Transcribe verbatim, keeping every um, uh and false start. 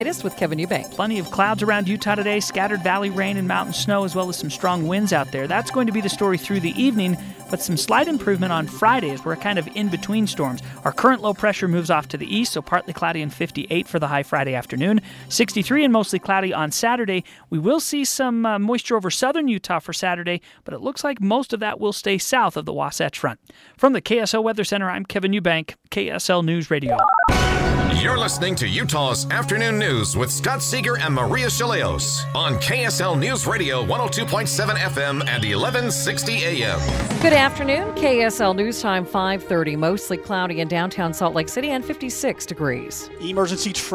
Latest with Kevin Eubank. Plenty of clouds around Utah today, scattered valley rain and mountain snow, as well as some strong winds out there. That's going to be the story through the evening, but some slight improvement on Friday as we're kind of in between storms. Our current low pressure moves off to the east, so partly cloudy and fifty-eight for the high Friday afternoon. sixty-three and mostly cloudy on Saturday. We will see some uh, moisture over southern Utah for Saturday, but it looks like most of that will stay south of the Wasatch Front. From the K S L Weather Center, I'm Kevin Eubank, K S L News Radio. You're listening to Utah's Afternoon News with Scott Seeger and Maria Chaleos on K S L News Radio one oh two point seven F M and eleven sixty A M. Good afternoon. K S L News Time five thirty. Mostly cloudy in downtown Salt Lake City and fifty-six degrees. Emergency